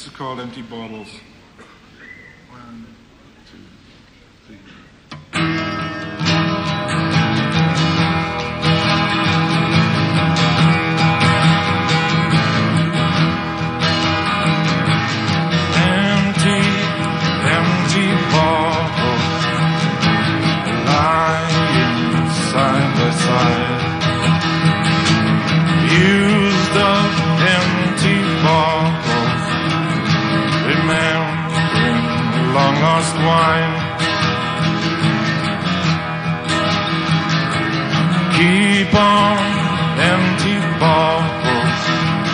This is called Empty Bottles. 1, 2, 3. Empty, empty bottles lying side by side. Used up empty bottles, remembering long lost wine. Keep on empty bottles,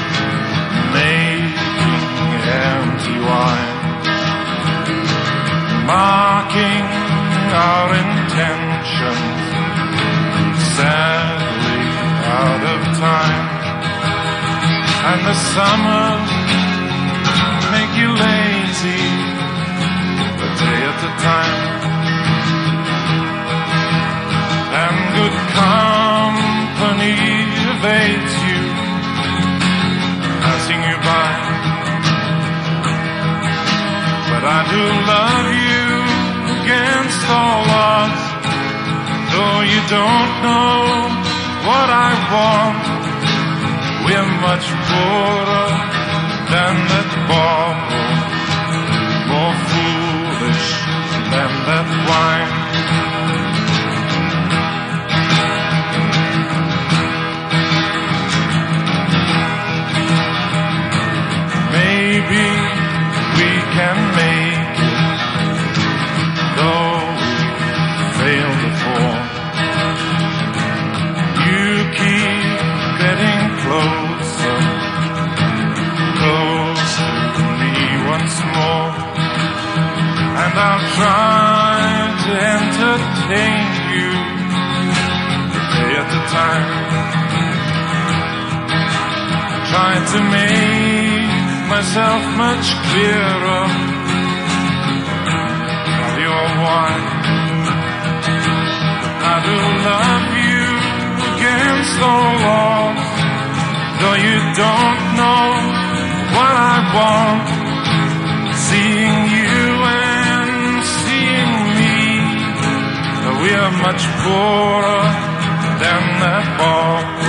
making empty wine, marking our intentions, sadly out of time. And the summers make you lazy, a day at a time. And good company evades you, passing you by. But I do love you against all odds, though you don't know what I want. We're much poorer than that bottle, more foolish than that wine. Maybe we can make it, though we failed before. You keep getting closer, close to me once more, and I'll try to entertain you a day at a time. Try to make myself much clearer of your wine. I do love you against all odds, though you don't know what I want. Seeing you and seeing me, we are much poorer than that ball.